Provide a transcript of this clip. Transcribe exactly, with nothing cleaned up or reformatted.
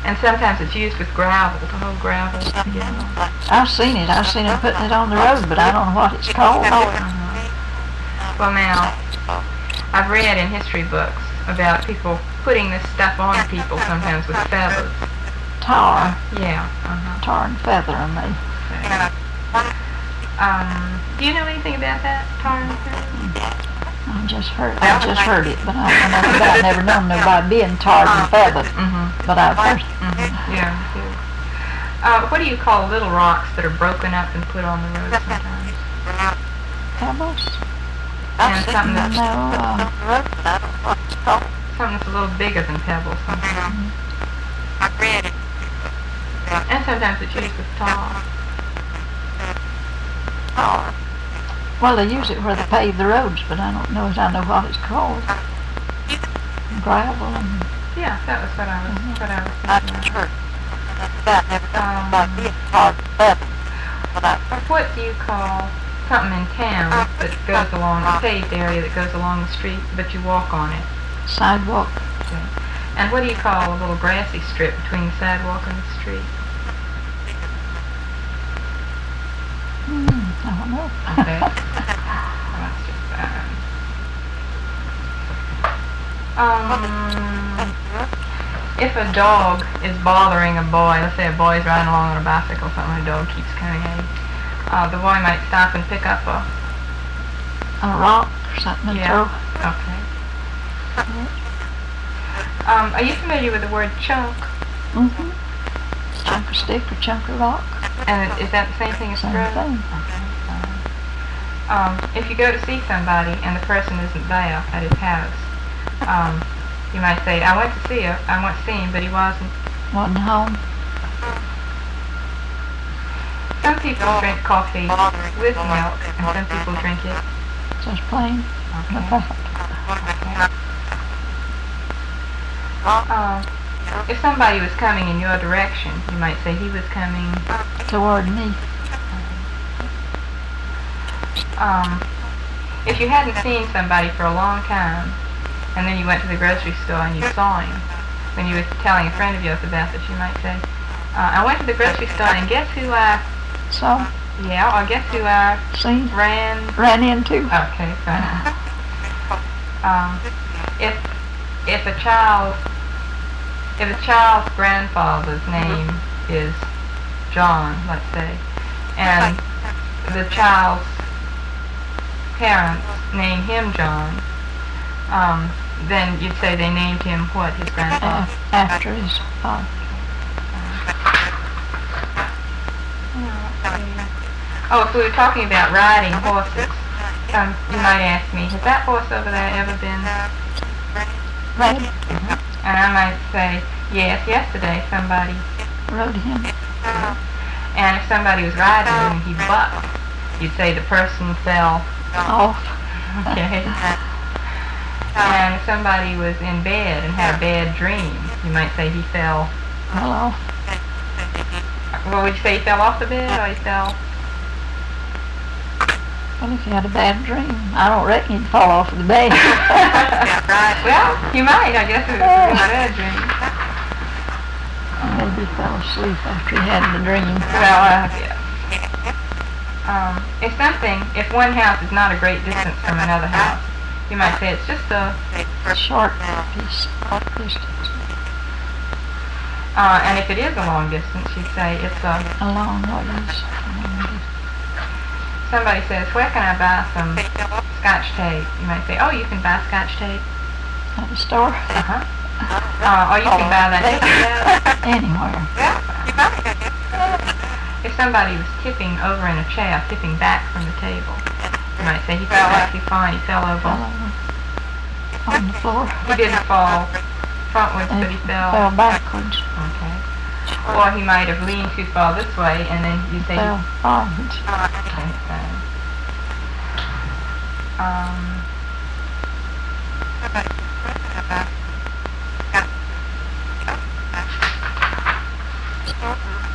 And sometimes it's used with gravel, to hold gravel together. I've seen it. I've seen them putting it on the road, but I don't know what it's called. Uh-huh. Well, now, I've read in history books about people putting this stuff on people sometimes with feathers. Tar. Yeah. Uh-huh. Tar and feather, and they. Um, do you know anything about that, tar and feather? I just heard. I just heard it, but I don't know about. I never known nobody being tarred and feathered. Mm-hmm. But I've heard. Mm-hmm. Yeah. Yeah. Uh, what do you call little rocks that are broken up and put on the road sometimes? Pebbles. And something that's, No. Uh, something that's a little bigger than pebbles sometimes. And sometimes it's used with tar. well, they use it where they pave the roads, but I don't know. I know what it's called. Gravel and. Yeah, that was what I was. Mm-hmm. What I was thinking. Um, what do you call something in town that goes along a paved area that goes along the street, but you walk on it? Sidewalk. Okay. And what do you call a little grassy strip between the sidewalk and the street? Hmm, I don't know. Okay. That's just fine. Um, if a dog is bothering a boy, let's say a boy is riding along on a bicycle or something, and a dog keeps coming at him, uh, the boy might stop and pick up a... A rock or something and Yeah. throw. Okay. Um, are you familiar with the word chunk? Mm-hmm. Chunk of stick or chunk of rock. And is that the same thing as Same throw? thing. Okay. Um, if you go to see somebody and the person isn't there at his house, um, you might say, I went to see her, I went to see him, but he wasn't. Wasn't home. Some people drink coffee with milk, and some people drink it. Just plain. Okay. Without. Okay. Uh, if somebody was coming in your direction, you might say he was coming Toward me. Um, if you hadn't seen somebody for a long time, and then you went to the grocery store and you saw him, when you were telling a friend of yours about this, you might say, uh, I went to the grocery store and guess who I... So. Yeah, or guess who I... See? Ran... Ran into. Okay, fine. um, if, if a child... If a child's grandfather's name is John, let's say, and the child's parents name him John, um, then you'd say they named him what, his grandfather? Uh, after his father. Oh, if we were talking about riding horses, um, you might ask me, has that horse over there ever been... Right. Mm-hmm. And I might say, yes, yesterday somebody Rode him. And if somebody was riding him and he bucked, you'd say the person fell Off. Okay. And if somebody was in bed and had a bad dream, you might say he fell... Fell off. Well, would you say he fell off the bed or he fell... Well, if you had a bad dream, I don't reckon you'd fall off of the bed. Right. Well, you might, I guess, if it was a bad dream. Maybe he fell asleep after he had the dream. Well, uh, yeah. Um, if something, if one house is not a great distance from another house, you might say it's just a... Short piece of distance. Uh, and if it is a long distance, you'd say it's a... A long ways. Somebody says, where can I buy some Scotch tape? You might say, oh, you can buy Scotch tape. At the store? Uh-huh. Uh, or you can buy that anywhere. If somebody was tipping over in a chair, tipping back from the table, you might say he fell actually fine, he fell over. Fell over. On the floor. He didn't fall frontwards, but he fell. Fell backwards. Okay. Or he might have leaned too far this way, and then you say... Fell forwards. Okay, fine. Um...